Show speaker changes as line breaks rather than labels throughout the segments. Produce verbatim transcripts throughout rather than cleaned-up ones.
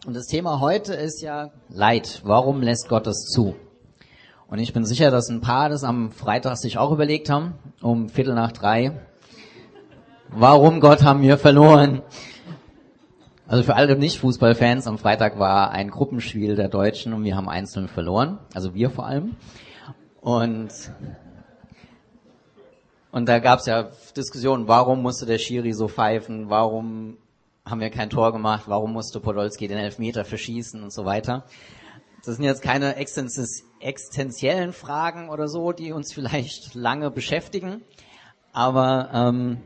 Und das Thema heute ist ja Leid. Warum lässt Gott es zu? Und ich bin sicher, dass ein paar das am Freitag sich auch überlegt haben, um Viertel nach drei. Warum, Gott, haben wir verloren? Also für alle Nicht-Fußballfans, am Freitag war ein Gruppenspiel der Deutschen und wir haben einzeln verloren. Also wir vor allem. Und, und da gab es ja Diskussionen, warum musste der Schiri so pfeifen? Warum haben wir kein Tor gemacht? Warum musste Podolski den Elfmeter verschießen und so weiter? Das sind jetzt keine existenziellen Fragen oder so, die uns vielleicht lange beschäftigen, aber ähm,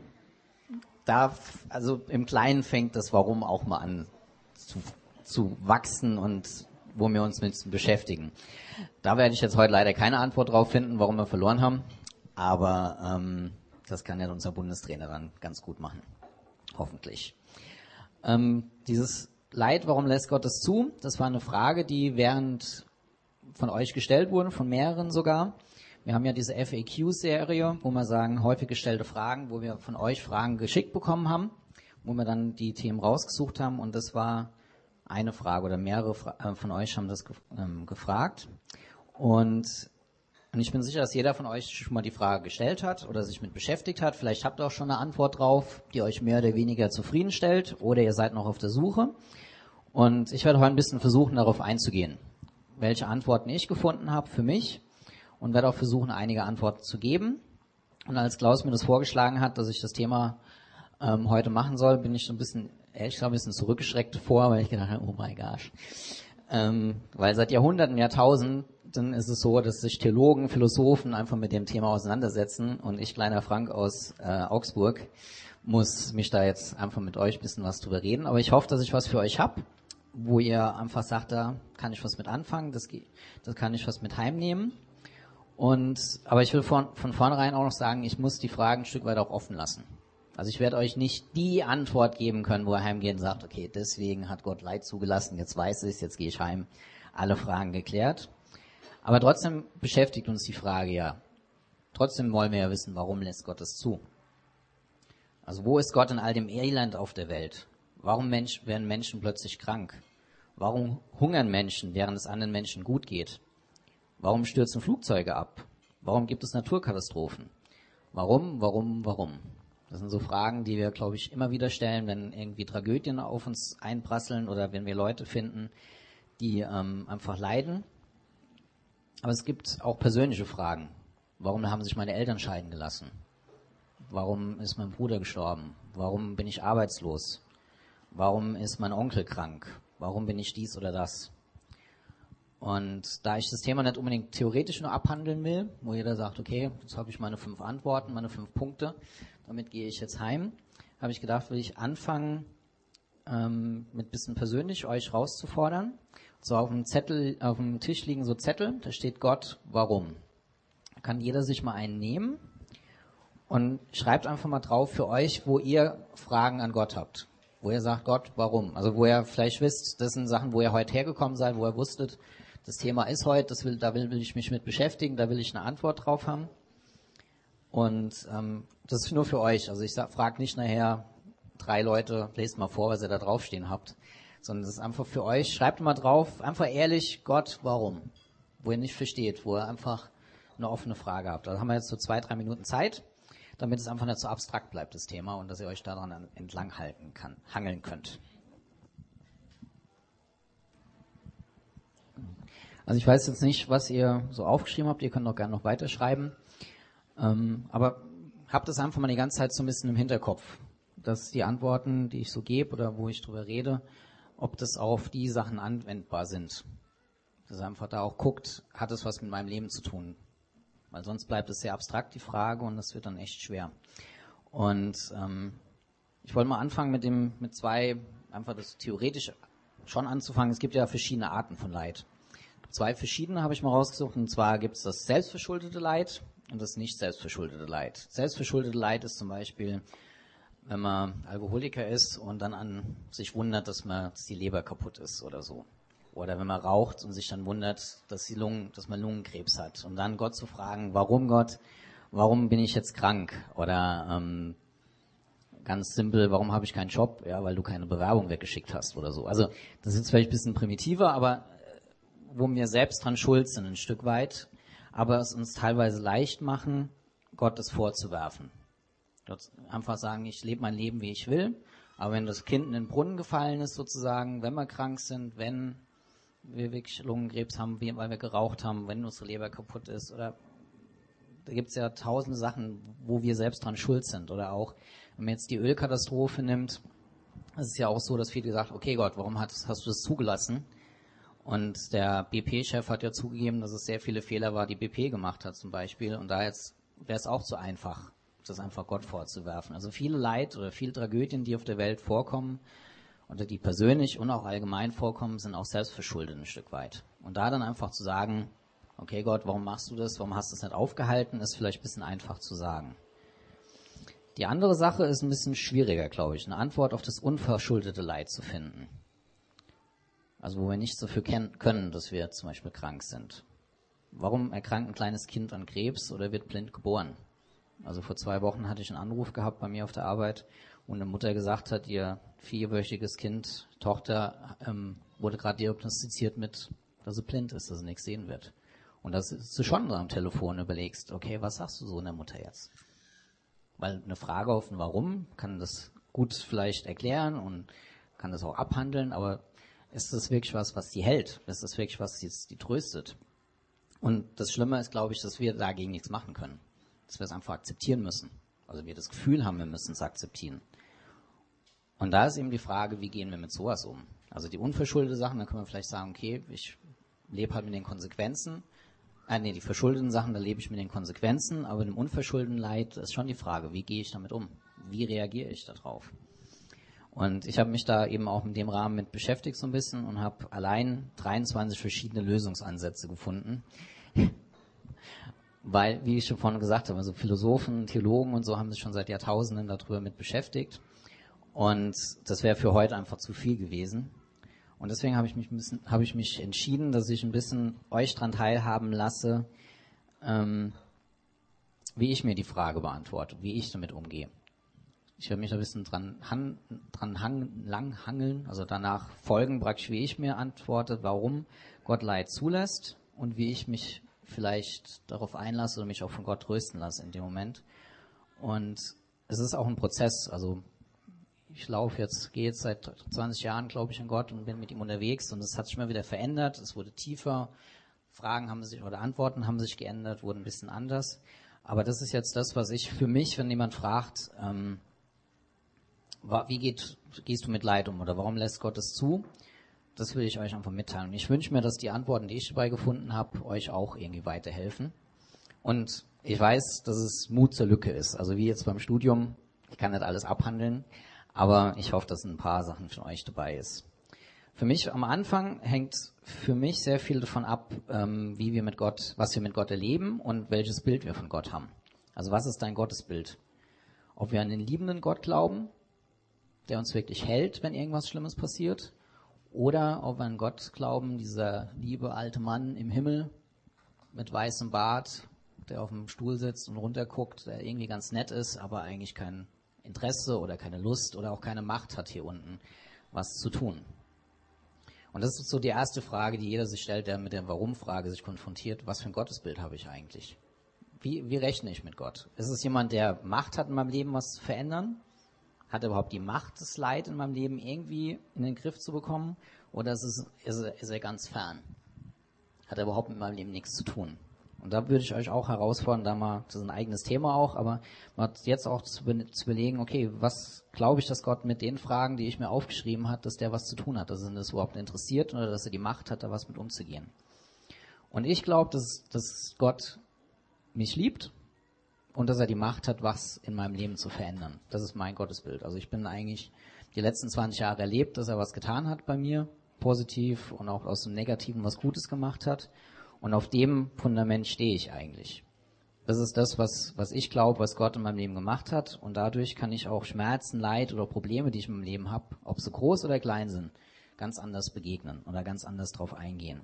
da, also im Kleinen fängt das Warum auch mal an zu, zu wachsen und wo wir uns mit beschäftigen. Da werde ich jetzt heute leider keine Antwort drauf finden, warum wir verloren haben, aber ähm, das kann ja unser Bundestrainer dann ganz gut machen, hoffentlich. Ähm, dieses Leid, warum lässt Gott es zu? Das war eine Frage, die während von euch gestellt wurde, von mehreren sogar. Wir haben ja diese F A Q-Serie, wo wir sagen, häufig gestellte Fragen, wo wir von euch Fragen geschickt bekommen haben, wo wir dann die Themen rausgesucht haben. Und das war eine Frage oder mehrere von euch haben das ähm, gefragt. Und Und ich bin sicher, dass jeder von euch schon mal die Frage gestellt hat oder sich mit beschäftigt hat. Vielleicht habt ihr auch schon eine Antwort drauf, die euch mehr oder weniger zufriedenstellt, oder ihr seid noch auf der Suche. Und ich werde heute ein bisschen versuchen, darauf einzugehen, welche Antworten ich gefunden habe für mich, und werde auch versuchen, einige Antworten zu geben. Und als Klaus mir das vorgeschlagen hat, dass ich das Thema ähm, heute machen soll, bin ich so ein bisschen, ehrlich gesagt, ein bisschen zurückgeschreckt vor, weil ich gedacht habe, oh my gosh. Ähm, weil seit Jahrhunderten, Jahrtausenden, dann ist es so, dass sich Theologen, Philosophen einfach mit dem Thema auseinandersetzen, und ich, kleiner Frank aus äh, Augsburg, muss mich da jetzt einfach mit euch ein bisschen was drüber reden. Aber ich hoffe, dass ich was für euch hab, wo ihr einfach sagt, da kann ich was mit anfangen, das, das kann ich was mit heimnehmen. Und aber ich will von, von vornherein auch noch sagen, ich muss die Fragen ein Stück weit auch offen lassen. Also ich werde euch nicht die Antwort geben können, wo ihr heimgeht und sagt, okay, deswegen hat Gott Leid zugelassen, jetzt weiß ich es, jetzt gehe ich heim, alle Fragen geklärt. Aber trotzdem beschäftigt uns die Frage ja. Trotzdem wollen wir ja wissen, warum lässt Gott es zu? Also wo ist Gott in all dem Elend auf der Welt? Warum Mensch, werden Menschen plötzlich krank? Warum hungern Menschen, während es anderen Menschen gut geht? Warum stürzen Flugzeuge ab? Warum gibt es Naturkatastrophen? Warum, warum, warum? Das sind so Fragen, die wir, glaube ich, immer wieder stellen, wenn irgendwie Tragödien auf uns einprasseln oder wenn wir Leute finden, die ähm, einfach leiden. Aber es gibt auch persönliche Fragen. Warum haben sich meine Eltern scheiden gelassen? Warum ist mein Bruder gestorben? Warum bin ich arbeitslos? Warum ist mein Onkel krank? Warum bin ich dies oder das? Und da ich das Thema nicht unbedingt theoretisch nur abhandeln will, wo jeder sagt, okay, jetzt habe ich meine fünf Antworten, meine fünf Punkte, damit gehe ich jetzt heim, habe ich gedacht, will ich anfangen, ähm, mit ein bisschen persönlich euch rauszufordern. So auf dem Zettel, auf dem Tisch liegen so Zettel, da steht Gott, warum? Da kann jeder sich mal einen nehmen und schreibt einfach mal drauf für euch, wo ihr Fragen an Gott habt. Wo ihr sagt, Gott, warum? Also wo ihr vielleicht wisst, das sind Sachen, wo ihr heute hergekommen seid, wo ihr wusstet, das Thema ist heute, das will, da will, will ich mich mit beschäftigen, da will ich eine Antwort drauf haben. Und ähm, das ist nur für euch. Also ich frage nicht nachher drei Leute, lest mal vor, was ihr da draufstehen habt. Sondern das ist einfach für euch. Schreibt mal drauf, einfach ehrlich, Gott, warum? Wo ihr nicht versteht, wo ihr einfach eine offene Frage habt. Da haben wir jetzt so zwei, drei Minuten Zeit, damit es einfach nicht so abstrakt bleibt, das Thema, und dass ihr euch daran entlang halten kann, hangeln könnt. Also ich weiß jetzt nicht, was ihr so aufgeschrieben habt, ihr könnt auch gerne noch weiterschreiben. Ähm, aber habt das einfach mal die ganze Zeit so ein bisschen im Hinterkopf, dass die Antworten, die ich so gebe oder wo ich drüber rede, ob das auf die Sachen anwendbar sind. Dass ihr einfach da auch guckt, hat es was mit meinem Leben zu tun? Weil sonst bleibt es sehr abstrakt, die Frage, und das wird dann echt schwer. Und ähm, ich wollte mal anfangen mit dem, mit zwei, einfach das theoretisch schon anzufangen. Es gibt ja verschiedene Arten von Leid. Zwei verschiedene habe ich mal rausgesucht, und zwar gibt es das selbstverschuldete Leid und das nicht selbstverschuldete Leid. Selbstverschuldete Leid ist zum Beispiel, wenn man Alkoholiker ist und dann an sich wundert, dass man dass die Leber kaputt ist oder so. Oder wenn man raucht und sich dann wundert, dass die Lungen, dass man Lungenkrebs hat. Und dann Gott zu fragen, warum Gott, warum bin ich jetzt krank? Oder ähm, ganz simpel, warum habe ich keinen Job? Ja, weil du keine Bewerbung weggeschickt hast oder so. Also das ist jetzt vielleicht ein bisschen primitiver, aber wo wir selbst dran schuld sind ein Stück weit, aber es uns teilweise leicht machen, Gott das vorzuwerfen. Gott einfach sagen, ich lebe mein Leben, wie ich will, aber wenn das Kind in den Brunnen gefallen ist sozusagen, wenn wir krank sind, wenn wir wirklich Lungenkrebs haben, weil wir geraucht haben, wenn unsere Leber kaputt ist oder da gibt's ja tausende Sachen, wo wir selbst dran schuld sind. Oder auch, wenn man jetzt die Ölkatastrophe nimmt, es ist ja auch so, dass viele gesagt, okay Gott, warum hast, hast du das zugelassen? Und der B P-Chef hat ja zugegeben, dass es sehr viele Fehler war, die B P gemacht hat zum Beispiel. Und da jetzt wäre es auch zu einfach, das einfach Gott vorzuwerfen. Also viele Leid oder viele Tragödien, die auf der Welt vorkommen, oder die persönlich und auch allgemein vorkommen, sind auch selbstverschuldet ein Stück weit. Und da dann einfach zu sagen, okay Gott, warum machst du das, warum hast du es nicht aufgehalten, ist vielleicht ein bisschen einfach zu sagen. Die andere Sache ist ein bisschen schwieriger, glaube ich, eine Antwort auf das unverschuldete Leid zu finden. Also wo wir nichts dafür können, dass wir zum Beispiel krank sind. Warum erkrankt ein kleines Kind an Krebs oder wird blind geboren? Also vor zwei Wochen hatte ich einen Anruf gehabt bei mir auf der Arbeit, wo eine Mutter gesagt hat, ihr vierwöchiges Kind, Tochter, ähm, wurde gerade diagnostiziert mit, dass sie blind ist, dass sie nichts sehen wird. Und das ist du schon am Telefon überlegst, okay, was sagst du so einer Mutter jetzt? Weil eine Frage auf ein Warum kann das gut vielleicht erklären und kann das auch abhandeln, aber ist das wirklich was, was die hält? Ist das wirklich was, die, die tröstet? Und das Schlimme ist, glaube ich, dass wir dagegen nichts machen können. Dass wir es einfach akzeptieren müssen. Also wir das Gefühl haben, wir müssen es akzeptieren. Und da ist eben die Frage, wie gehen wir mit sowas um? Also die unverschuldeten Sachen, da können wir vielleicht sagen, okay, ich lebe halt mit den Konsequenzen. Ah, nee, die verschuldeten Sachen, da lebe ich mit den Konsequenzen, aber dem unverschuldeten Leid ist schon die Frage, wie gehe ich damit um? Wie reagiere ich darauf? Und ich habe mich da eben auch in dem Rahmen mit beschäftigt so ein bisschen und habe allein dreiundzwanzig verschiedene Lösungsansätze gefunden. Weil, wie ich schon vorhin gesagt habe, also Philosophen, Theologen und so haben sich schon seit Jahrtausenden darüber mit beschäftigt. Und das wäre für heute einfach zu viel gewesen. Und deswegen habe ich mich ein bisschen, habe ich mich entschieden, dass ich ein bisschen euch dran teilhaben lasse, ähm, wie ich mir die Frage beantworte, wie ich damit umgehe. Ich werde mich ein bisschen dran, han, dran hang, lang hangeln, also danach folgen praktisch, wie ich mir antworte, warum Gott Leid zulässt und wie ich mich vielleicht darauf einlasse oder mich auch von Gott trösten lasse in dem Moment. Und es ist auch ein Prozess, also ich laufe jetzt, gehe jetzt seit zwanzig Jahren, glaube ich, an Gott und bin mit ihm unterwegs und es hat sich immer wieder verändert, es wurde tiefer, Fragen haben sich oder Antworten haben sich geändert, wurden ein bisschen anders. Aber das ist jetzt das, was ich für mich, wenn jemand fragt, ähm, wie geht, gehst du mit Leid um oder warum lässt Gott es zu? Das will ich euch einfach mitteilen. Und ich wünsche mir, dass die Antworten, die ich dabei gefunden habe, euch auch irgendwie weiterhelfen. Und ich weiß, dass es Mut zur Lücke ist. Also wie jetzt beim Studium, ich kann nicht alles abhandeln, aber ich hoffe, dass ein paar Sachen von euch dabei ist. Für mich am Anfang hängt für mich sehr viel davon ab, ähm, wie wir mit Gott, was wir mit Gott erleben und welches Bild wir von Gott haben. Also was ist dein Gottesbild? Ob wir an den liebenden Gott glauben, der uns wirklich hält, wenn irgendwas Schlimmes passiert, oder ob wir an Gott glauben, dieser liebe alte Mann im Himmel mit weißem Bart, der auf dem Stuhl sitzt und runterguckt, der irgendwie ganz nett ist, aber eigentlich kein Interesse oder keine Lust oder auch keine Macht hat hier unten, was zu tun. Und das ist so die erste Frage, die jeder sich stellt, der mit der Warum-Frage sich konfrontiert. Was für ein Gottesbild habe ich eigentlich? Wie, wie rechne ich mit Gott? Ist es jemand, der Macht hat in meinem Leben, was zu verändern? Hat er überhaupt die Macht, das Leid in meinem Leben irgendwie in den Griff zu bekommen? Oder ist, es, ist, er, ist er ganz fern? Hat er überhaupt mit meinem Leben nichts zu tun? Und da würde ich euch auch herausfordern, da mal, das ist ein eigenes Thema auch, aber mal jetzt auch zu, zu überlegen, okay, was glaube ich, dass Gott mit den Fragen, die ich mir aufgeschrieben habe, dass der was zu tun hat, dass er das überhaupt interessiert oder dass er die Macht hat, da was mit umzugehen. Und ich glaube, dass, dass Gott mich liebt und dass er die Macht hat, was in meinem Leben zu verändern. Das ist mein Gottesbild. Also ich bin eigentlich die letzten zwanzig Jahre erlebt, dass er was getan hat bei mir, positiv und auch aus dem Negativen was Gutes gemacht hat. Und auf dem Fundament stehe ich eigentlich. Das ist das, was, was ich glaube, was Gott in meinem Leben gemacht hat. Und dadurch kann ich auch Schmerzen, Leid oder Probleme, die ich in meinem Leben habe, ob sie groß oder klein sind, ganz anders begegnen oder ganz anders drauf eingehen.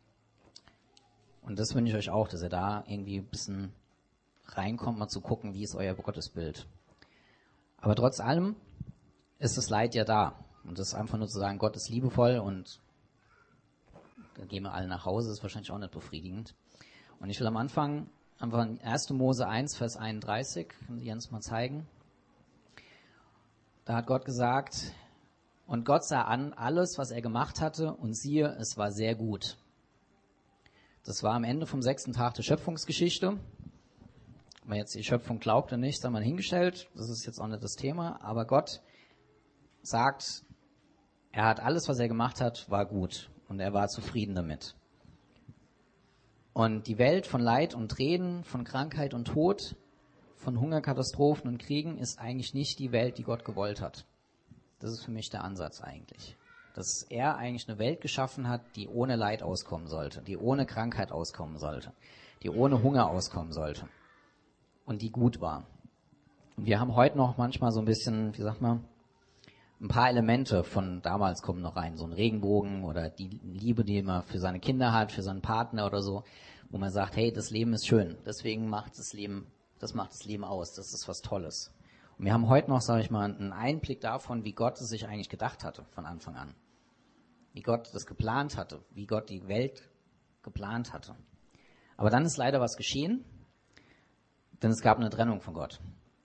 Und das wünsche ich euch auch, dass ihr da irgendwie ein bisschen reinkommt, mal zu gucken, wie ist euer Gottesbild. Aber trotz allem ist das Leid ja da. Und das ist einfach nur zu sagen, Gott ist liebevoll und dann gehen wir alle nach Hause, ist wahrscheinlich auch nicht befriedigend. Und ich will am Anfang einfach in erster Mose eins, Vers einunddreißig, kann ich Jens mal zeigen. Da hat Gott gesagt, und Gott sah an alles, was er gemacht hatte, und siehe, es war sehr gut. Das war am Ende vom sechsten Tag der Schöpfungsgeschichte. Ob man jetzt die Schöpfung glaubt oder nicht, sei mal hingestellt. Das ist jetzt auch nicht das Thema. Aber Gott sagt, er hat alles, was er gemacht hat, war gut. Und er war zufrieden damit. Und die Welt von Leid und Tränen, von Krankheit und Tod, von Hungerkatastrophen und Kriegen ist eigentlich nicht die Welt, die Gott gewollt hat. Das ist für mich der Ansatz eigentlich. Dass er eigentlich eine Welt geschaffen hat, die ohne Leid auskommen sollte, die ohne Krankheit auskommen sollte, die ohne Hunger auskommen sollte und die gut war. Und wir haben heute noch manchmal so ein bisschen, wie sagt man, ein paar Elemente von damals kommen noch rein, so ein Regenbogen oder die Liebe, die man für seine Kinder hat, für seinen Partner oder so, wo man sagt, hey, das Leben ist schön, deswegen macht das Leben, das macht das Leben aus, das ist was Tolles. Und wir haben heute noch, sage ich mal, einen Einblick davon, wie Gott es sich eigentlich gedacht hatte von Anfang an. Wie Gott das geplant hatte, wie Gott die Welt geplant hatte. Aber dann ist leider was geschehen, denn es gab eine Trennung von Gott.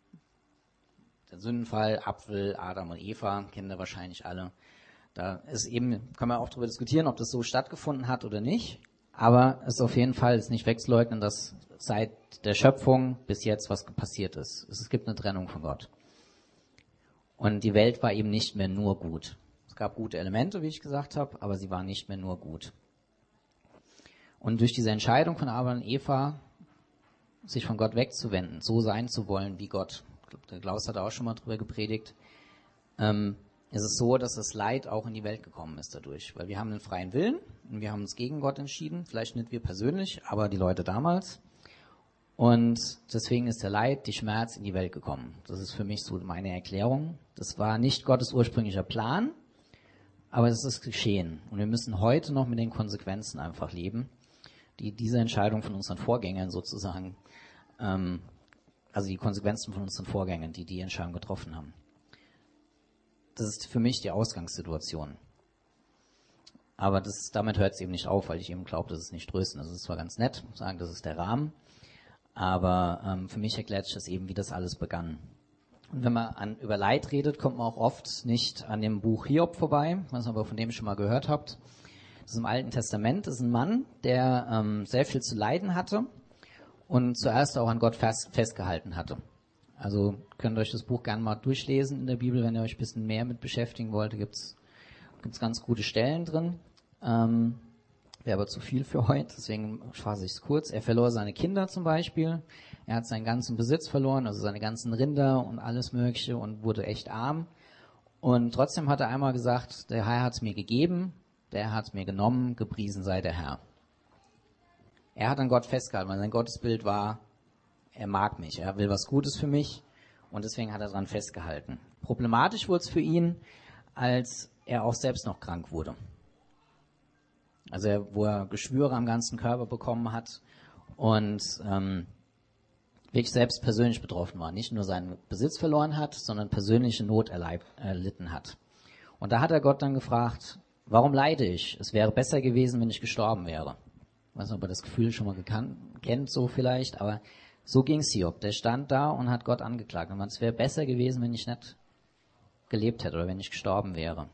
Der Sündenfall, Apfel, Adam und Eva, kennen wir wahrscheinlich alle. Da ist eben, kann man auch darüber diskutieren, ob das so stattgefunden hat oder nicht. Aber es ist auf jeden Fall ist nicht wegzuleugnen, dass seit der Schöpfung bis jetzt was passiert ist. Es gibt eine Trennung von Gott. Und die Welt war eben nicht mehr nur gut. Es gab gute Elemente, wie ich gesagt habe, aber sie war nicht mehr nur gut. Und durch diese Entscheidung von Adam und Eva, sich von Gott wegzuwenden, so sein zu wollen wie Gott, ich glaube, der Klaus hat auch schon mal drüber gepredigt, ähm, ist es so, dass das Leid auch in die Welt gekommen ist dadurch. Weil wir haben einen freien Willen und wir haben uns gegen Gott entschieden. Vielleicht nicht wir persönlich, aber die Leute damals. Und deswegen ist der Leid, die Schmerz in die Welt gekommen. Das ist für mich so meine Erklärung. Das war nicht Gottes ursprünglicher Plan, aber es ist geschehen. Und wir müssen heute noch mit den Konsequenzen einfach leben, die diese Entscheidung von unseren Vorgängern sozusagen, ähm, also die Konsequenzen von unseren Vorgängern, die die Entscheidung getroffen haben. Das ist für mich die Ausgangssituation. Aber das, damit hört es eben nicht auf, weil ich eben glaube, das ist nicht trösten. Das ist zwar ganz nett, sagen, das ist der Rahmen, aber ähm, für mich erklärt sich das eben, wie das alles begann. Und wenn man an, über Leid redet, kommt man auch oft nicht an dem Buch Hiob vorbei, was ihr aber von dem schon mal gehört habt. Das ist im Alten Testament. Das ist ein Mann, der ähm, sehr viel zu leiden hatte und zuerst auch an Gott fest, festgehalten hatte. Also könnt ihr euch das Buch gerne mal durchlesen in der Bibel, wenn ihr euch ein bisschen mehr mit beschäftigen wollt. Da gibt's gibt's ganz gute Stellen drin. Ähm, Wäre aber zu viel für heute, deswegen fasse ich es kurz. Er verlor seine Kinder zum Beispiel. Er hat seinen ganzen Besitz verloren, also seine ganzen Rinder und alles Mögliche und wurde echt arm. Und trotzdem hat er einmal gesagt, der Herr hat es mir gegeben, der hat es mir genommen, gepriesen sei der Herr. Er hat an Gott festgehalten, weil sein Gottesbild war, er mag mich, er will was Gutes für mich und deswegen hat er daran festgehalten. Problematisch wurde es für ihn, als er auch selbst noch krank wurde. Also er, wo er Geschwüre am ganzen Körper bekommen hat und ähm, wirklich selbst persönlich betroffen war. Nicht nur seinen Besitz verloren hat, sondern persönliche Not erleib, erlitten hat. Und da hat er Gott dann gefragt, warum leide ich? Es wäre besser gewesen, wenn ich gestorben wäre. Ich weiß nicht, ob er das Gefühl schon mal gekannt, kennt, so vielleicht, aber so ging's Hiob. Der stand da und hat Gott angeklagt. Und es wäre besser gewesen, wenn ich nicht gelebt hätte oder wenn ich gestorben wäre.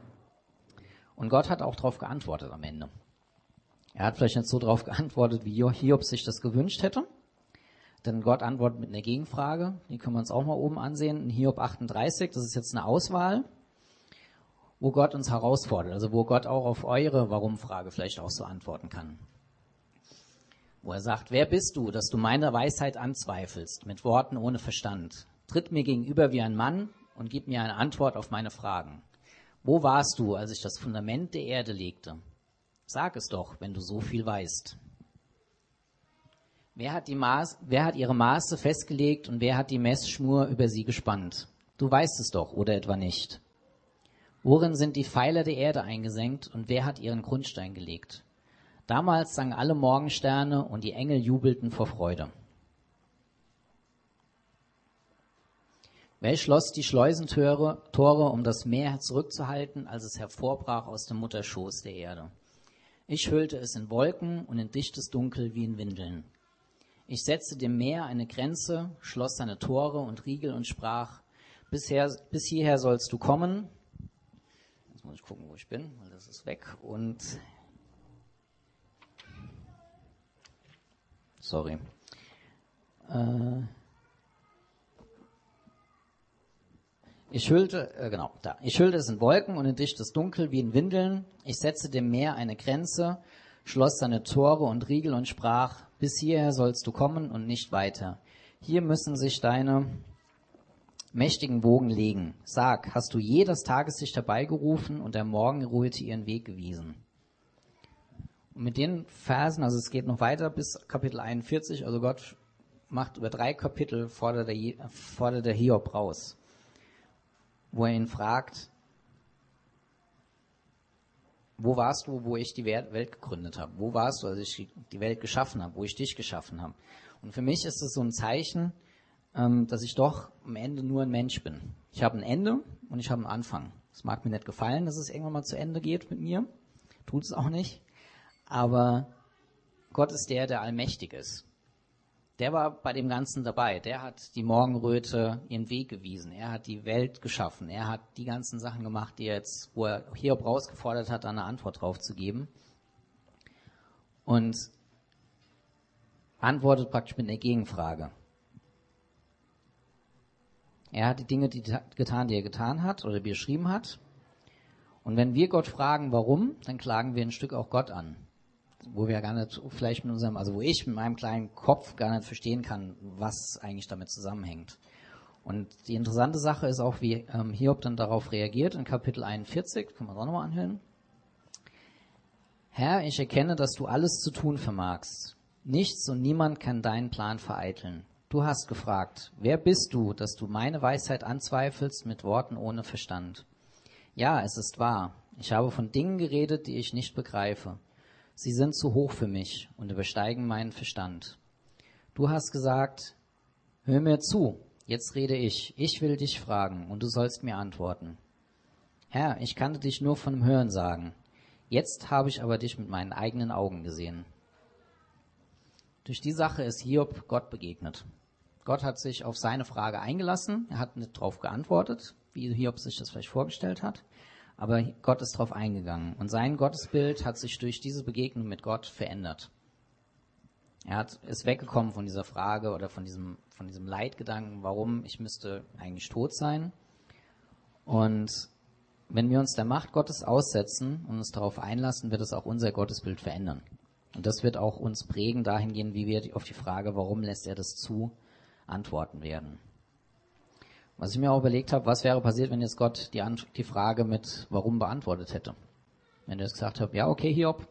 Und Gott hat auch darauf geantwortet am Ende. Er hat vielleicht nicht so darauf geantwortet, wie Hiob sich das gewünscht hätte. Denn Gott antwortet mit einer Gegenfrage. Die können wir uns auch mal oben ansehen. In Hiob achtunddreißig, das ist jetzt eine Auswahl, wo Gott uns herausfordert. Also wo Gott auch auf eure Warum-Frage vielleicht auch so antworten kann. Wo er sagt, wer bist du, dass du meine Weisheit anzweifelst, mit Worten ohne Verstand? Tritt mir gegenüber wie ein Mann und gib mir eine Antwort auf meine Fragen. Wo warst du, als ich das Fundament der Erde legte? Sag es doch, wenn du so viel weißt. Wer hat die Maß, wer hat ihre Maße festgelegt und wer hat die Messschnur über sie gespannt? Du weißt es doch, oder etwa nicht? Worin sind die Pfeiler der Erde eingesenkt und wer hat ihren Grundstein gelegt? Damals sangen alle Morgensterne und die Engel jubelten vor Freude. Wer schloss die Schleusentore, Tore, um das Meer zurückzuhalten, als es hervorbrach aus dem Mutterschoß der Erde? Ich hüllte es in Wolken und in dichtes Dunkel wie in Windeln. Ich setzte dem Meer eine Grenze, schloss seine Tore und Riegel und sprach, Bisher, bis hierher sollst du kommen. Jetzt muss ich gucken, wo ich bin, weil das ist weg. Und sorry. Äh, ich hüllte, äh, genau, da. Ich hüllte es in Wolken und in dichtes Dunkel wie in Windeln. Ich setzte dem Meer eine Grenze, schloss seine Tore und Riegel und sprach, bis hierher sollst du kommen und nicht weiter. Hier müssen sich deine mächtigen Wogen legen. Sag, hast du je das Tageslicht herbeigerufen und der Morgenröte ihren Weg gewiesen? Und mit den Versen, also es geht noch weiter bis Kapitel einundvierzig, also Gott macht über drei Kapitel, fordert der, fordert der Hiob raus, wo er ihn fragt, wo warst du, wo ich die Welt gegründet habe? Wo warst du, als ich die Welt geschaffen habe, wo ich dich geschaffen habe? Und für mich ist es so ein Zeichen, dass ich doch am Ende nur ein Mensch bin. Ich habe ein Ende und ich habe einen Anfang. Es mag mir nicht gefallen, dass es irgendwann mal zu Ende geht mit mir. Tut es auch nicht. Aber Gott ist der, der allmächtig ist. Der war bei dem Ganzen dabei. Der hat die Morgenröte ihren Weg gewiesen. Er hat die Welt geschaffen. Er hat die ganzen Sachen gemacht, die jetzt, wo er Hiob rausgefordert hat, eine Antwort drauf zu geben. Und antwortet praktisch mit einer Gegenfrage. Er hat die Dinge die getan, die er getan hat oder beschrieben hat. Und wenn wir Gott fragen, warum, dann klagen wir ein Stück auch Gott an. Wo wir gar nicht, vielleicht mit unserem, also wo ich mit meinem kleinen Kopf gar nicht verstehen kann, was eigentlich damit zusammenhängt. Und die interessante Sache ist auch, wie ähm, Hiob dann darauf reagiert in Kapitel einundvierzig, können wir das auch nochmal anhören. Herr, ich erkenne, dass du alles zu tun vermagst. Nichts und niemand kann deinen Plan vereiteln. Du hast gefragt, wer bist du, dass du meine Weisheit anzweifelst mit Worten ohne Verstand? Ja, es ist wahr. Ich habe von Dingen geredet, die ich nicht begreife. Sie sind zu hoch für mich und übersteigen meinen Verstand. Du hast gesagt, hör mir zu, jetzt rede ich. Ich will dich fragen und du sollst mir antworten. Herr, ich kannte dich nur von dem Hörensagen. Jetzt habe ich aber dich mit meinen eigenen Augen gesehen. Durch die Sache ist Hiob Gott begegnet. Gott hat sich auf seine Frage eingelassen. Er hat nicht darauf geantwortet, wie Hiob sich das vielleicht vorgestellt hat. Aber Gott ist darauf eingegangen. Und sein Gottesbild hat sich durch diese Begegnung mit Gott verändert. Er hat, ist weggekommen von dieser Frage oder von diesem, von diesem Leitgedanken, warum ich müsste eigentlich tot sein. Und wenn wir uns der Macht Gottes aussetzen und uns darauf einlassen, wird es auch unser Gottesbild verändern. Und das wird auch uns prägen dahingehend, wie wir auf die Frage, warum lässt er das zu, antworten werden. Was ich mir auch überlegt habe, was wäre passiert, wenn jetzt Gott die, Ant- die Frage mit warum beantwortet hätte. Wenn er jetzt gesagt hat, ja okay Hiob,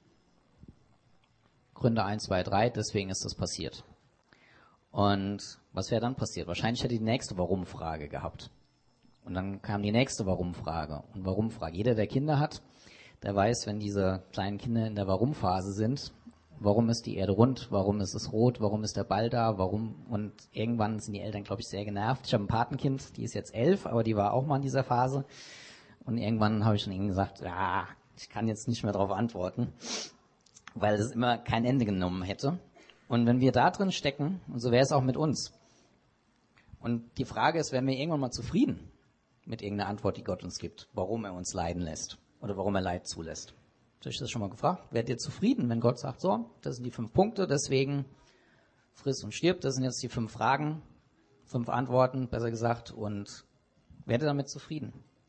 Gründe eins, zwei, drei, deswegen ist das passiert. Und was wäre dann passiert? Wahrscheinlich hätte die nächste Warum-Frage gehabt. Und dann kam die nächste Warum-Frage. Und Warum-Frage. Jeder, der Kinder hat, der weiß, wenn diese kleinen Kinder in der Warum-Phase sind, warum ist die Erde rund, warum ist es rot, warum ist der Ball da, warum, und irgendwann sind die Eltern, glaube ich, sehr genervt. Ich habe ein Patenkind, die ist jetzt elf, aber die war auch mal in dieser Phase. Und irgendwann habe ich dann ihnen gesagt, ja, ich kann jetzt nicht mehr darauf antworten, weil es immer kein Ende genommen hätte. Und wenn wir da drin stecken, und so wäre es auch mit uns. Und die Frage ist, wären wir irgendwann mal zufrieden mit irgendeiner Antwort, die Gott uns gibt, warum er uns leiden lässt oder warum er Leid zulässt. Hast du dich das schon mal gefragt? Werdet ihr zufrieden, wenn Gott sagt, so, das sind die fünf Punkte, deswegen friss und stirb, das sind jetzt die fünf Fragen, fünf Antworten, besser gesagt, und werdet damit zufrieden.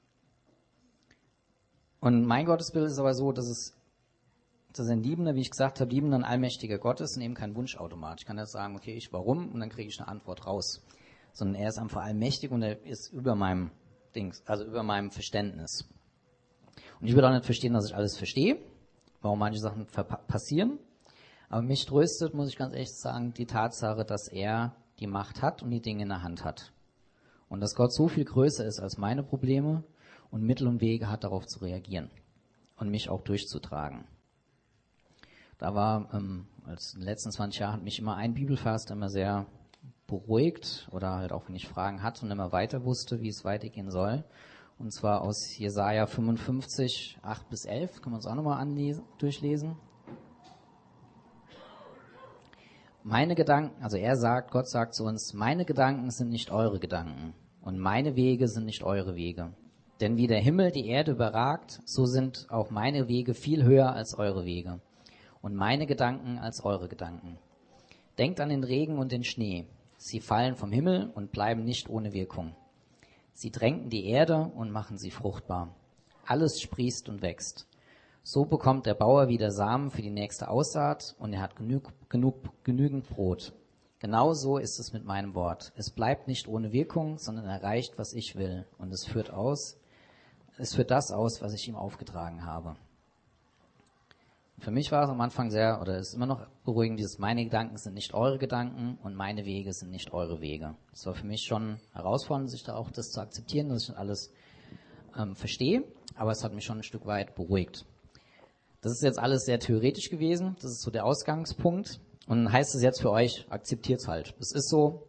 Und mein Gottesbild ist aber so, dass es, dass ein liebender, wie ich gesagt habe, liebender und allmächtiger Gott ist und eben kein Wunschautomat. Ich kann jetzt sagen, okay, ich warum, und dann kriege ich eine Antwort raus. Sondern er ist einfach allmächtig und er ist über meinem Dings, also über meinem Verständnis. Und ich würde auch nicht verstehen, dass ich alles verstehe, warum manche Sachen passieren. Aber mich tröstet, muss ich ganz ehrlich sagen, die Tatsache, dass er die Macht hat und die Dinge in der Hand hat. Und dass Gott so viel größer ist als meine Probleme und Mittel und Wege hat, darauf zu reagieren und mich auch durchzutragen. Da war, ähm, als in den letzten zwanzig Jahren hat mich immer ein Bibelvers, der mir sehr beruhigt oder halt auch wenn ich Fragen hatte und immer weiter wusste, wie es weitergehen soll. Und zwar aus Jesaja fünfundfünfzig, acht bis elf, können wir uns auch nochmal anlesen, durchlesen. Meine Gedanken, also er sagt, Gott sagt zu uns, meine Gedanken sind nicht eure Gedanken und meine Wege sind nicht eure Wege. Denn wie der Himmel die Erde überragt, so sind auch meine Wege viel höher als eure Wege und meine Gedanken als eure Gedanken. Denkt an den Regen und den Schnee. Sie fallen vom Himmel und bleiben nicht ohne Wirkung. Sie tränken die Erde und machen sie fruchtbar. Alles sprießt und wächst. So bekommt der Bauer wieder Samen für die nächste Aussaat und er hat genug, genug, genügend Brot. Genauso ist es mit meinem Wort. Es bleibt nicht ohne Wirkung, sondern erreicht, was ich will. Und es führt aus, es führt das aus, was ich ihm aufgetragen habe. Für mich war es am Anfang sehr, oder ist immer noch beruhigend, dieses meine Gedanken sind nicht eure Gedanken und meine Wege sind nicht eure Wege. Es war für mich schon herausfordernd, sich da auch das zu akzeptieren, dass ich alles ähm, verstehe, aber es hat mich schon ein Stück weit beruhigt. Das ist jetzt alles sehr theoretisch gewesen, das ist so der Ausgangspunkt. Und heißt es jetzt für euch, akzeptiert's halt. Es ist so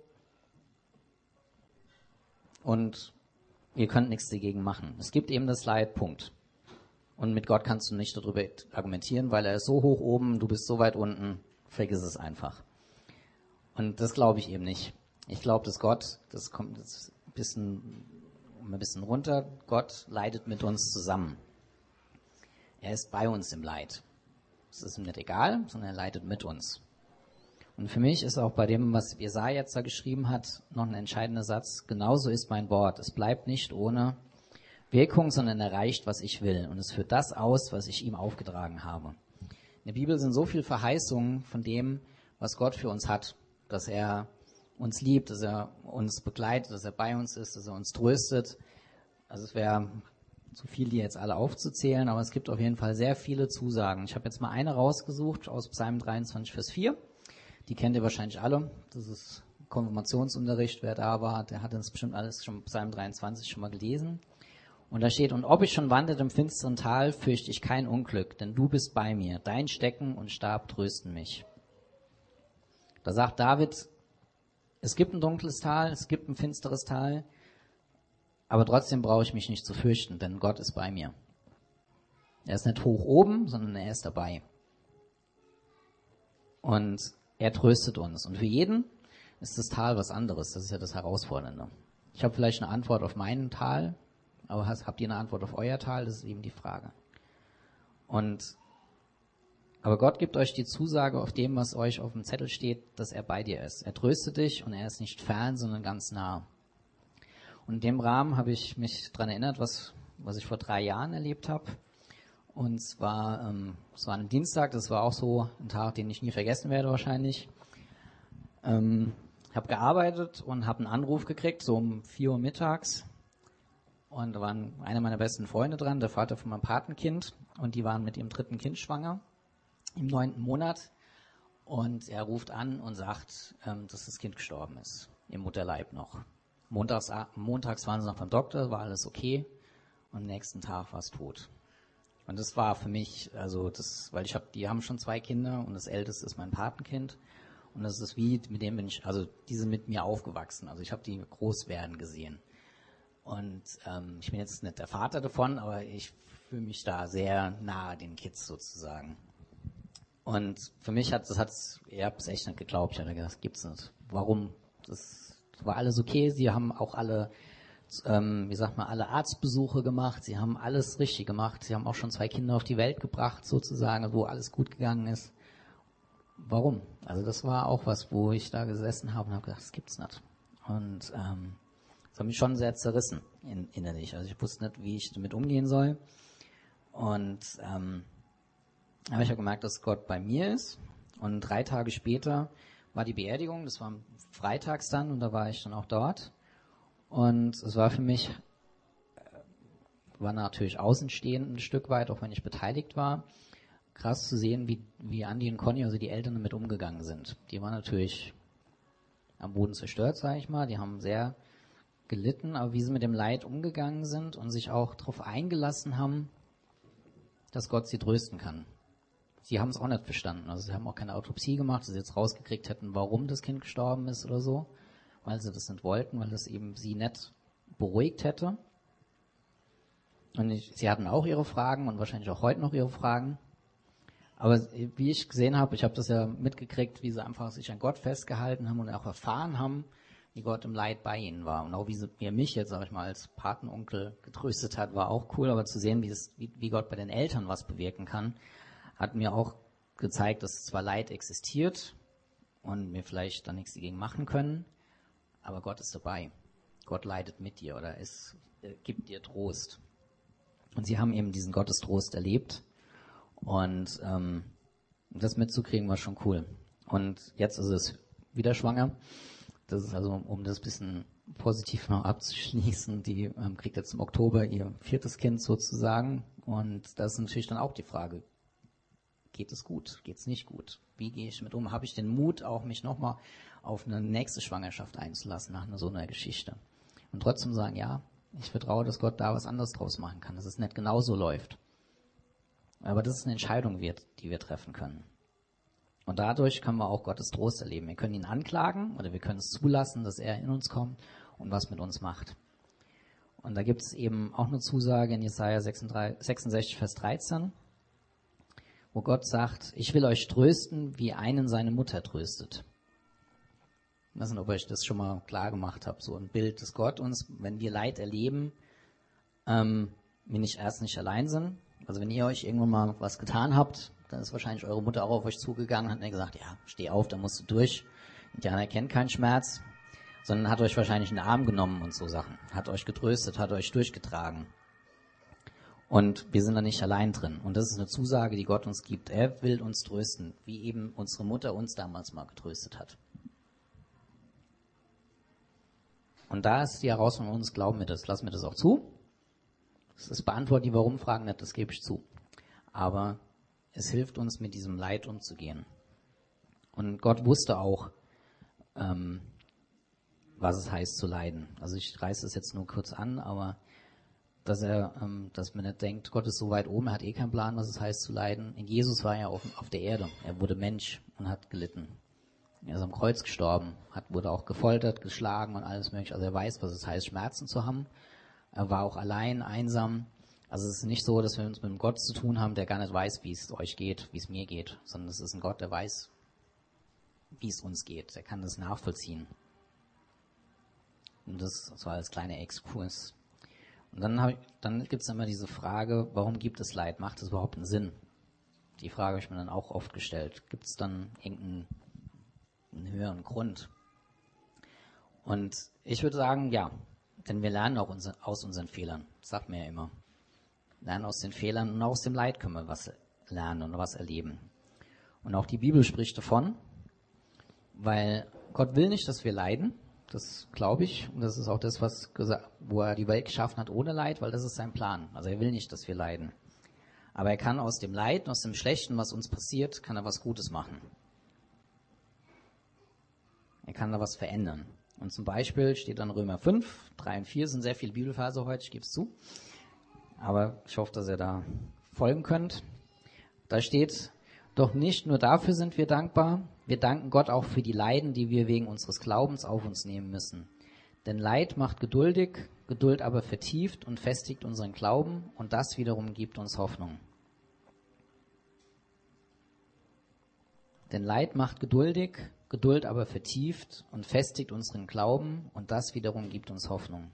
und ihr könnt nichts dagegen machen. Es gibt eben das Leid, Punkt. Und mit Gott kannst du nicht darüber argumentieren, weil er ist so hoch oben, du bist so weit unten, vergiss es einfach. Und das glaube ich eben nicht. Ich glaube, dass Gott, das kommt jetzt ein bisschen, ein bisschen runter, Gott leidet mit uns zusammen. Er ist bei uns im Leid. Es ist ihm nicht egal, sondern er leidet mit uns. Und für mich ist auch bei dem, was Jesaja jetzt da geschrieben hat, noch ein entscheidender Satz. Genauso ist mein Wort. Es bleibt nicht ohne Wirkung, sondern erreicht, was ich will. Und es führt das aus, was ich ihm aufgetragen habe. In der Bibel sind so viele Verheißungen von dem, was Gott für uns hat. Dass er uns liebt, dass er uns begleitet, dass er bei uns ist, dass er uns tröstet. Also es wäre zu viel, die jetzt alle aufzuzählen, aber es gibt auf jeden Fall sehr viele Zusagen. Ich habe jetzt mal eine rausgesucht aus Psalm dreiundzwanzig, Vers vier. Die kennt ihr wahrscheinlich alle. Das ist Konfirmationsunterricht. Wer da war, der hat das bestimmt alles schon Psalm dreiundzwanzig schon mal gelesen. Und da steht, und ob ich schon wanderte im finsteren Tal, fürchte ich kein Unglück, denn du bist bei mir. Dein Stecken und Stab trösten mich. Da sagt David, es gibt ein dunkles Tal, es gibt ein finsteres Tal, aber trotzdem brauche ich mich nicht zu fürchten, denn Gott ist bei mir. Er ist nicht hoch oben, sondern er ist dabei. Und er tröstet uns. Und für jeden ist das Tal was anderes. Das ist ja das Herausfordernde. Ich habe vielleicht eine Antwort auf mein Tal, aber habt ihr eine Antwort auf euer Tal? Das ist eben die Frage. Und aber Gott gibt euch die Zusage auf dem, was euch auf dem Zettel steht, dass er bei dir ist. Er tröstet dich und er ist nicht fern, sondern ganz nah. Und in dem Rahmen habe ich mich daran erinnert, was, was ich vor drei Jahren erlebt habe. Und zwar, ähm, es war ein Dienstag, das war auch so ein Tag, den ich nie vergessen werde wahrscheinlich. Ähm, ich habe gearbeitet und habe einen Anruf gekriegt, so um vier Uhr mittags. Und da waren einer meiner besten Freunde dran, der Vater von meinem Patenkind. Und die waren mit ihrem dritten Kind schwanger, im neunten Monat. Und er ruft an und sagt, ähm, dass das Kind gestorben ist, im Mutterleib noch. Montags, montags waren sie noch beim Doktor, war alles okay. Und am nächsten Tag war es tot. Und das war für mich, also das, weil ich habe, die haben schon zwei Kinder und das älteste ist mein Patenkind. Und das ist wie, mit dem bin ich, also die sind mit mir aufgewachsen. Also ich habe die groß werden gesehen. Und ähm, ich bin jetzt nicht der Vater davon, aber ich fühle mich da sehr nahe den Kids sozusagen. Und für mich hat das hat's, ich habe es echt nicht geglaubt. Ich habe gedacht, das gibt's nicht. Warum? Das war alles okay. Sie haben auch alle, ähm, wie sagt man, alle Arztbesuche gemacht. Sie haben alles richtig gemacht. Sie haben auch schon zwei Kinder auf die Welt gebracht sozusagen, wo alles gut gegangen ist. Warum? Also das war auch was, wo ich da gesessen habe und habe gedacht, das gibt's nicht. Und ähm, das hat mich schon sehr zerrissen in, innerlich. Also ich wusste nicht, wie ich damit umgehen soll. Und ähm, aber ich habe gemerkt, dass Gott bei mir ist. Und drei Tage später war die Beerdigung. Das war freitags dann und da war ich dann auch dort. Und es war für mich, war natürlich außenstehend ein Stück weit, auch wenn ich beteiligt war, krass zu sehen, wie, wie Andi und Conny, also die Eltern, damit umgegangen sind. Die waren natürlich am Boden zerstört, sage ich mal. Die haben sehr gelitten, aber wie sie mit dem Leid umgegangen sind und sich auch darauf eingelassen haben, dass Gott sie trösten kann. Sie haben es auch nicht verstanden. Also sie haben auch keine Autopsie gemacht, dass sie jetzt rausgekriegt hätten, warum das Kind gestorben ist oder so. weil sie das nicht wollten, weil das eben sie nicht beruhigt hätte. Und ich, sie hatten auch ihre Fragen und wahrscheinlich auch heute noch ihre Fragen. Aber wie ich gesehen habe, ich habe das ja mitgekriegt, wie sie einfach sich an Gott festgehalten haben und auch erfahren haben, wie Gott im Leid bei ihnen war. Und auch wie, sie, wie er mich jetzt, sag ich mal, als Patenonkel getröstet hat, war auch cool. Aber zu sehen, wie, das, wie, wie Gott bei den Eltern was bewirken kann, hat mir auch gezeigt, dass zwar Leid existiert und wir vielleicht da nichts dagegen machen können, aber Gott ist dabei. Gott leidet mit dir oder es äh, gibt dir Trost. Und sie haben eben diesen Gottestrost erlebt. Und ähm, das mitzukriegen war schon cool. Und jetzt ist es wieder schwanger. Das ist also, um das bisschen positiv noch abzuschließen, die ähm, kriegt jetzt im Oktober ihr viertes Kind sozusagen. Und das ist natürlich dann auch die Frage, geht es gut, geht es nicht gut? Wie gehe ich mit um? Habe ich den Mut, auch mich nochmal auf eine nächste Schwangerschaft einzulassen nach einer, so einer Geschichte? Und trotzdem sagen, ja, ich vertraue, dass Gott da was anderes draus machen kann, dass es nicht genauso läuft. Aber das ist eine Entscheidung, die wir treffen können. Und dadurch können wir auch Gottes Trost erleben. Wir können ihn anklagen oder wir können es zulassen, dass er in uns kommt und was mit uns macht. Und da gibt es eben auch eine Zusage in Jesaja sechsundsechzig, Vers dreizehn, wo Gott sagt, ich will euch trösten, wie einen seine Mutter tröstet. Ich weiß nicht, ob ich das schon mal klar gemacht habe. So ein Bild, dass Gott uns, wenn wir Leid erleben, ähm, wir nicht erst nicht allein sind. Also wenn ihr euch irgendwann mal was getan habt, dann ist wahrscheinlich eure Mutter auch auf euch zugegangen und hat mir gesagt, ja, steh auf, da musst du durch. Indianer kennt keinen Schmerz, sondern hat euch wahrscheinlich in den Arm genommen und so Sachen. Hat euch getröstet, hat euch durchgetragen. Und wir sind da nicht allein drin. Und das ist eine Zusage, die Gott uns gibt. Er will uns trösten, wie eben unsere Mutter uns damals mal getröstet hat. Und da ist die Herausforderung uns, glauben wir das, lassen wir das auch zu. Das ist beantwortet die Warum-Fragen nicht, das gebe ich zu. Aber es hilft uns, mit diesem Leid umzugehen. Und Gott wusste auch, ähm, was es heißt zu leiden. Also ich reiße das jetzt nur kurz an, aber dass er, ähm, dass man nicht denkt, Gott ist so weit oben, er hat eh keinen Plan, was es heißt zu leiden. In Jesus war er auf, auf der Erde. Er wurde Mensch und hat gelitten. Er ist am Kreuz gestorben, hat, wurde auch gefoltert, geschlagen und alles mögliche. Also er weiß, was es heißt, Schmerzen zu haben. Er war auch allein, einsam. Also es ist nicht so, dass wir uns mit einem Gott zu tun haben, der gar nicht weiß, wie es euch geht, wie es mir geht, sondern es ist ein Gott, der weiß, wie es uns geht. Der kann das nachvollziehen. Und das so als kleiner Exkurs. Und dann, hab ich, dann gibt es immer diese Frage, warum gibt es Leid? Macht es überhaupt einen Sinn? Die Frage habe ich mir dann auch oft gestellt. Gibt es dann irgendeinen einen höheren Grund? Und ich würde sagen, ja. Denn wir lernen auch unser, aus unseren Fehlern. Das sagt mir ja immer. Lernen aus den Fehlern und aus dem Leid können wir was lernen und was erleben. Und auch die Bibel spricht davon, weil Gott will nicht, dass wir leiden. Das glaube ich. Und das ist auch das, was gesagt, wo er die Welt geschaffen hat ohne Leid, weil das ist sein Plan. Also er will nicht, dass wir leiden. Aber er kann aus dem Leid, aus dem Schlechten, was uns passiert, kann er was Gutes machen. Er kann da was verändern. Und zum Beispiel steht dann Römer fünf, drei und vier sind sehr viele Bibelverse heute, ich gebe es zu. Aber ich hoffe, dass ihr da folgen könnt. Da steht, doch nicht nur dafür sind wir dankbar, wir danken Gott auch für die Leiden, die wir wegen unseres Glaubens auf uns nehmen müssen. Denn Leid macht geduldig, Geduld aber vertieft und festigt unseren Glauben und das wiederum gibt uns Hoffnung. Denn Leid macht geduldig, Geduld aber vertieft und festigt unseren Glauben und das wiederum gibt uns Hoffnung.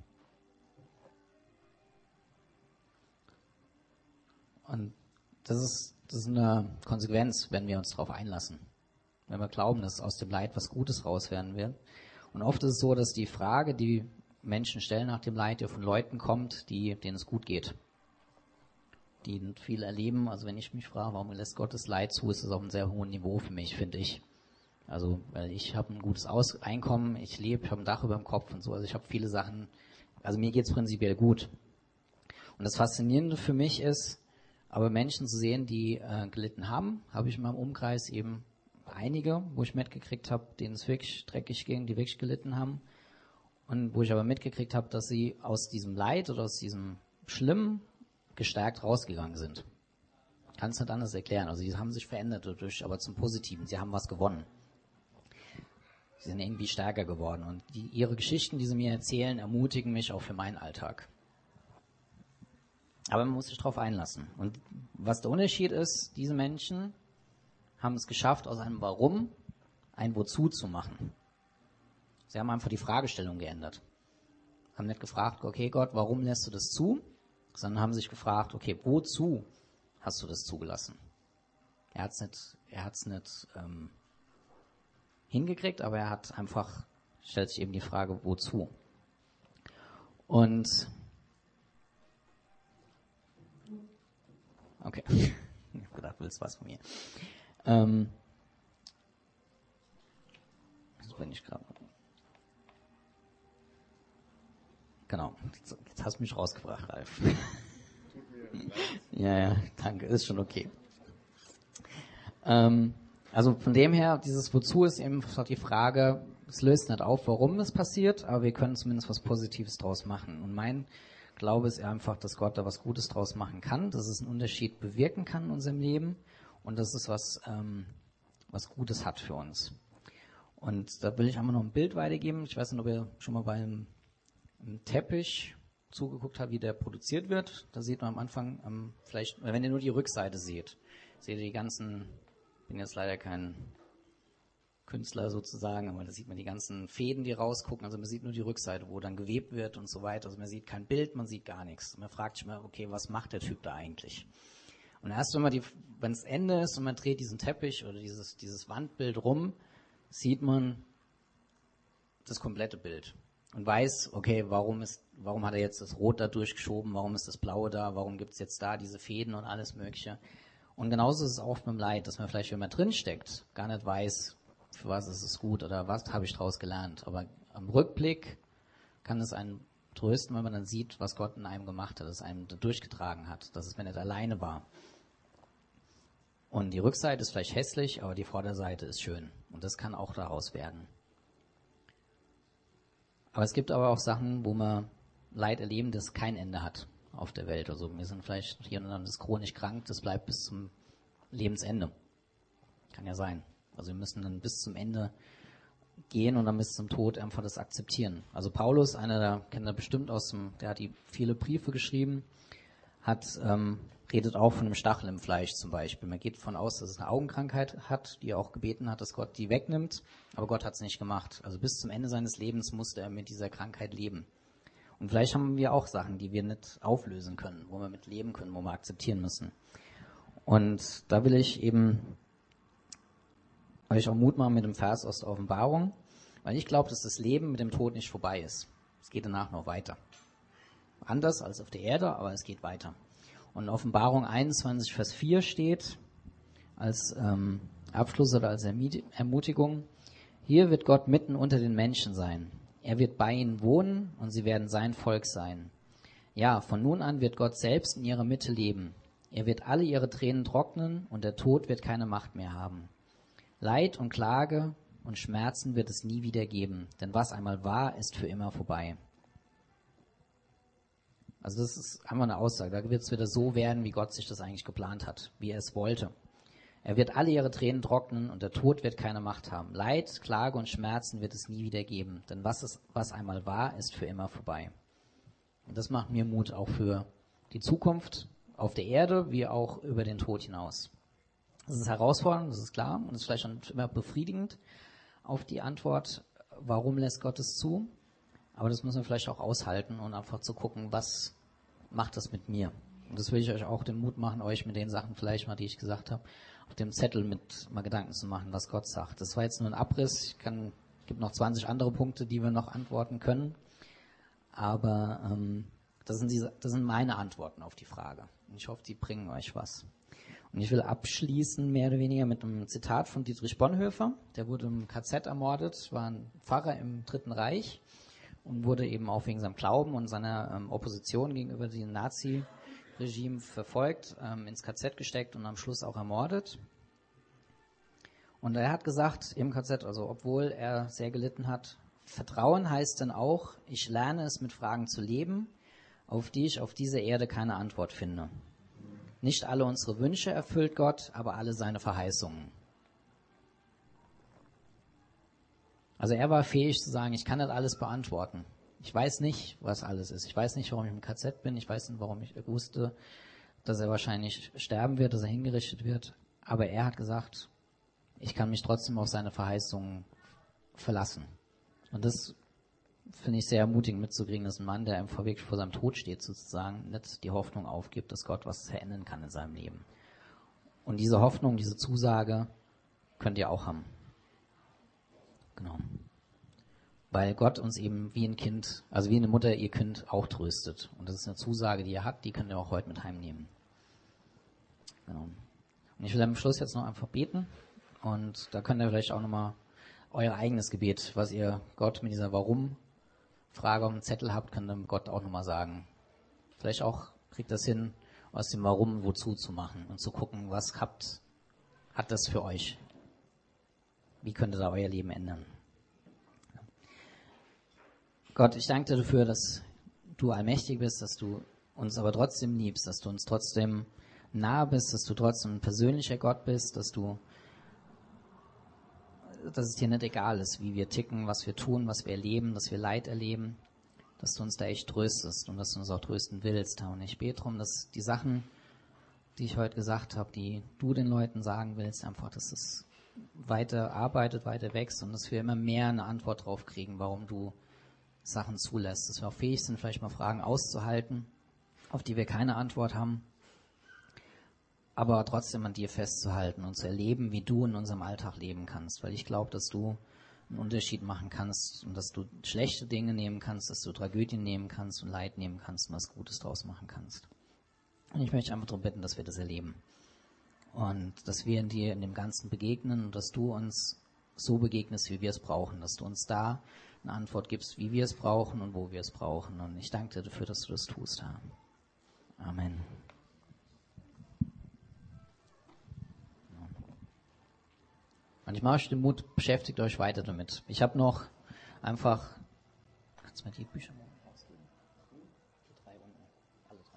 Und das ist, das ist eine Konsequenz, wenn wir uns darauf einlassen. Wenn wir glauben, dass aus dem Leid was Gutes raus werden wird. Und oft ist es so, dass die Frage, die Menschen stellen nach dem Leid, ja von Leuten kommt, die, denen es gut geht. Die viel erleben. Also wenn ich mich frage, warum lässt Gott das Leid zu, ist es auf einem sehr hohen Niveau für mich, finde ich. Also, weil ich habe ein gutes Aus- Einkommen, ich lebe, ich habe ein Dach über dem Kopf und so. Also ich habe viele Sachen, also mir geht's prinzipiell gut. Und das Faszinierende für mich ist, aber Menschen zu sehen, die äh, gelitten haben, habe ich in meinem Umkreis eben einige, wo ich mitgekriegt habe, denen es wirklich dreckig ging, die wirklich gelitten haben. Und wo ich aber mitgekriegt habe, dass sie aus diesem Leid oder aus diesem Schlimmen gestärkt rausgegangen sind. Kann es nicht anders erklären. Also sie haben sich verändert dadurch, aber zum Positiven. Sie haben was gewonnen. Sie sind irgendwie stärker geworden. Und die, ihre Geschichten, die sie mir erzählen, ermutigen mich auch für meinen Alltag. Aber man muss sich darauf einlassen. Und was der Unterschied ist, diese Menschen haben es geschafft, aus einem Warum ein Wozu zu machen. Sie haben einfach die Fragestellung geändert. Haben nicht gefragt, okay Gott, warum lässt du das zu? Sondern haben sich gefragt, okay, wozu hast du das zugelassen? Er hat's nicht, er hat's nicht ähm, hingekriegt, aber er hat einfach, stellt sich eben die Frage, wozu? Und okay, ich hab gedacht, du willst was von mir. Ähm, das bin ich gerade. Genau, jetzt, jetzt hast du mich rausgebracht, Ralf. Tut mir leid. Ja, ja, danke, ist schon okay. Ähm, also von dem her, dieses Wozu ist eben die Frage, es löst nicht auf, warum das passiert, aber wir können zumindest was Positives draus machen. Und mein Glaube ist einfach, dass Gott da was Gutes draus machen kann, dass es einen Unterschied bewirken kann in unserem Leben und dass es was, ähm, was Gutes hat für uns. Und da will ich einmal noch ein Bild weitergeben. Ich weiß nicht, ob ihr schon mal beim im Teppich zugeguckt habt, wie der produziert wird. Da sieht man am Anfang, ähm, vielleicht, wenn ihr nur die Rückseite seht, seht ihr die ganzen, ich bin jetzt leider kein Künstler sozusagen, aber da sieht man die ganzen Fäden, die rausgucken. Also man sieht nur die Rückseite, wo dann gewebt wird und so weiter. Also man sieht kein Bild, man sieht gar nichts. Man fragt sich immer, okay, was macht der Typ da eigentlich? Und erst wenn man die, wenn es Ende ist und man dreht diesen Teppich oder dieses, dieses Wandbild rum, sieht man das komplette Bild. Und weiß, okay, warum ist, warum hat er jetzt das Rot da durchgeschoben, warum ist das Blaue da, warum gibt's jetzt da diese Fäden und alles Mögliche. Und genauso ist es auch mit dem Leid, dass man vielleicht, wenn man drinsteckt, gar nicht weiß, für was ist es gut oder was habe ich daraus gelernt. Aber am Rückblick kann es einen trösten, wenn man dann sieht, was Gott in einem gemacht hat, dass es einem da durchgetragen hat, dass es man nicht alleine war. Und die Rückseite ist vielleicht hässlich, aber die Vorderseite ist schön. Und das kann auch daraus werden. Aber es gibt aber auch Sachen, wo wir Leid erleben, das kein Ende hat auf der Welt. Also wir sind vielleicht hier und dann das chronisch krank, das bleibt bis zum Lebensende. Kann ja sein. Also wir müssen dann bis zum Ende gehen und dann bis zum Tod einfach das akzeptieren. Also Paulus, einer, der kennt er bestimmt aus dem, der hat die viele Briefe geschrieben, hat ähm, redet auch von einem Stachel im Fleisch zum Beispiel. Man geht davon aus, dass es eine Augenkrankheit hat, die er auch gebeten hat, dass Gott die wegnimmt, aber Gott hat es nicht gemacht. Also bis zum Ende seines Lebens musste er mit dieser Krankheit leben. Und vielleicht haben wir auch Sachen, die wir nicht auflösen können, wo wir mit leben können, wo wir akzeptieren müssen. Und da will ich eben euch auch Mut machen mit dem Vers aus der Offenbarung, weil ich glaube, dass das Leben mit dem Tod nicht vorbei ist. Es geht danach noch weiter. Anders als auf der Erde, aber es geht weiter. Und in Offenbarung einundzwanzig, Vers vier steht, als ähm, Abschluss oder als Ermutigung, hier wird Gott mitten unter den Menschen sein. Er wird bei ihnen wohnen und sie werden sein Volk sein. Ja, von nun an wird Gott selbst in ihrer Mitte leben. Er wird alle ihre Tränen trocknen und der Tod wird keine Macht mehr haben. Leid und Klage und Schmerzen wird es nie wieder geben, denn was einmal war, ist für immer vorbei. Also das ist einfach eine Aussage. Da wird es wieder so werden, wie Gott sich das eigentlich geplant hat, wie er es wollte. Er wird alle ihre Tränen trocknen und der Tod wird keine Macht haben. Leid, Klage und Schmerzen wird es nie wieder geben, denn was, ist, was einmal war, ist für immer vorbei. Und das macht mir Mut auch für die Zukunft auf der Erde, wie auch über den Tod hinaus. Das ist herausfordernd, das ist klar, und es ist vielleicht schon immer befriedigend auf die Antwort, warum lässt Gott es zu? Aber das müssen wir vielleicht auch aushalten und einfach zu gucken, was macht das mit mir? Und das will ich euch auch den Mut machen, euch mit den Sachen vielleicht mal, die ich gesagt habe, auf dem Zettel mit mal Gedanken zu machen, was Gott sagt. Das war jetzt nur ein Abriss. Ich kann, gibt noch zwanzig andere Punkte, die wir noch antworten können. Aber ähm, das sind diese, das sind meine Antworten auf die Frage. Und ich hoffe, die bringen euch was. Und ich will abschließen, mehr oder weniger, mit einem Zitat von Dietrich Bonhoeffer. Der wurde im K Z ermordet, war ein Pfarrer im Dritten Reich und wurde eben auch wegen seinem Glauben und seiner ähm, Opposition gegenüber dem Nazi-Regime verfolgt, ähm, ins K Z gesteckt und am Schluss auch ermordet. Und er hat gesagt im K Z, also obwohl er sehr gelitten hat, Vertrauen heißt dann auch, ich lerne es mit Fragen zu leben, auf die ich auf dieser Erde keine Antwort finde. Nicht alle unsere Wünsche erfüllt Gott, aber alle seine Verheißungen. Also er war fähig zu sagen, ich kann das alles beantworten. Ich weiß nicht, was alles ist. Ich weiß nicht, warum ich im K Z bin. Ich weiß nicht, warum ich wusste, dass er wahrscheinlich sterben wird, dass er hingerichtet wird. Aber er hat gesagt, ich kann mich trotzdem auf seine Verheißungen verlassen. Und das finde ich sehr ermutigend mitzukriegen, dass ein Mann, der einfach wirklich vor seinem Tod steht, sozusagen, nicht die Hoffnung aufgibt, dass Gott was verändern kann in seinem Leben. Und diese Hoffnung, diese Zusage könnt ihr auch haben. Genau. Weil Gott uns eben wie ein Kind, also wie eine Mutter ihr Kind auch tröstet. Und das ist eine Zusage, die ihr habt, die könnt ihr auch heute mit heimnehmen. Genau. Und ich will am Schluss jetzt noch einfach beten. Und da könnt ihr vielleicht auch nochmal euer eigenes Gebet, was ihr Gott mit dieser Warum-Frage auf dem Zettel habt, könnt ihr Gott auch nochmal sagen. Vielleicht auch kriegt das hin, aus dem Warum wozu zu machen und zu gucken, was habt, hat das für euch? Wie könnte da euer Leben ändern? Gott, ich danke dir dafür, dass du allmächtig bist, dass du uns aber trotzdem liebst, dass du uns trotzdem nahe bist, dass du trotzdem ein persönlicher Gott bist, dass du, dass es dir nicht egal ist, wie wir ticken, was wir tun, was wir erleben, dass wir Leid erleben, dass du uns da echt tröstest und dass du uns auch trösten willst. Und ich bete darum, dass die Sachen, die ich heute gesagt habe, die du den Leuten sagen willst, einfach, dass es weiter arbeitet, weiter wächst und dass wir immer mehr eine Antwort drauf kriegen, warum du Sachen zulässt, dass wir auch fähig sind, vielleicht mal Fragen auszuhalten, auf die wir keine Antwort haben, aber trotzdem an dir festzuhalten und zu erleben, wie du in unserem Alltag leben kannst, weil ich glaube, dass du einen Unterschied machen kannst und dass du schlechte Dinge nehmen kannst, dass du Tragödien nehmen kannst und Leid nehmen kannst und was Gutes draus machen kannst. Und ich möchte einfach darum bitten, dass wir das erleben und dass wir in dir in dem Ganzen begegnen und dass du uns so begegnest, wie wir es brauchen, dass du uns da eine Antwort gibst, wie wir es brauchen und wo wir es brauchen. Und ich danke dir dafür, dass du das tust, Herr. Amen. Und ich mache euch den Mut, beschäftigt euch weiter damit. Ich habe noch einfach, kannst du mir die Bücher mal rausgeben? Die drei unten, alle drei.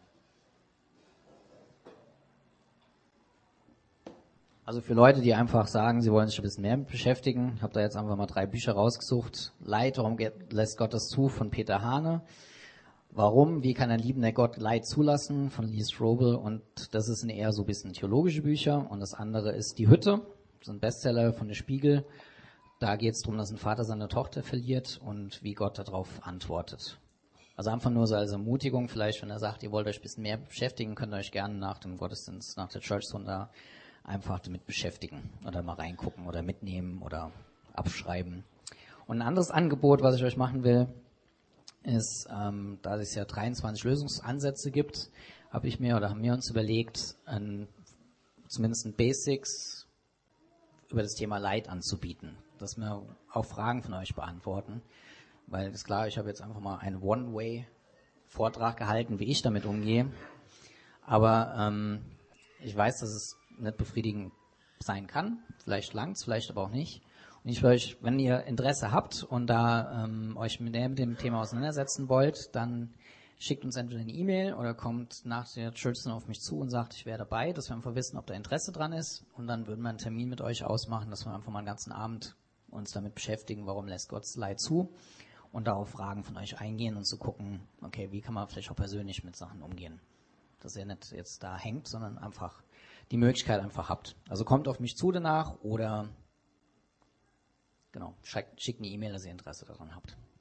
Also für Leute, die einfach sagen, sie wollen sich ein bisschen mehr mit beschäftigen, ich habe da jetzt einfach mal drei Bücher rausgesucht. Leid, warum lässt Gott das zu, von Peter Hane. Warum, wie kann ein liebender Gott Leid zulassen, von Lee Strobel. Und das sind eher so ein bisschen theologische Bücher. Und das andere ist Die Hütte, das ist ein Bestseller von der Spiegel. Da geht es darum, dass ein Vater seine Tochter verliert und wie Gott darauf antwortet. Also einfach nur so als Ermutigung, vielleicht wenn er sagt, ihr wollt euch ein bisschen mehr beschäftigen, könnt ihr euch gerne nach dem Gottesdienst, nach der Church Sunday einfach damit beschäftigen oder mal reingucken oder mitnehmen oder abschreiben. Und ein anderes Angebot, was ich euch machen will, ist, ähm, da es ja dreiundzwanzig Lösungsansätze gibt, habe ich mir oder haben wir uns überlegt, ein, zumindest ein Basics über das Thema Leid anzubieten, dass wir auch Fragen von euch beantworten, weil ist klar, ich habe jetzt einfach mal einen One-Way-Vortrag gehalten, wie ich damit umgehe, aber ähm, ich weiß, dass es nicht befriedigend sein kann, vielleicht langt's, vielleicht aber auch nicht. Und ich will euch, wenn ihr Interesse habt und da ähm, euch mit dem, mit dem Thema auseinandersetzen wollt, dann schickt uns entweder eine E-Mail oder kommt nach der Church auf mich zu und sagt, ich wäre dabei, dass wir einfach wissen, ob da Interesse dran ist. Und dann würden wir einen Termin mit euch ausmachen, dass wir einfach mal einen ganzen Abend uns damit beschäftigen, warum lässt Gott Leid zu und darauf Fragen von euch eingehen und zu gucken, okay, wie kann man vielleicht auch persönlich mit Sachen umgehen. Dass ihr nicht jetzt da hängt, sondern einfach die Möglichkeit einfach habt. Also kommt auf mich zu danach oder genau, schickt eine E-Mail, dass ihr Interesse daran habt.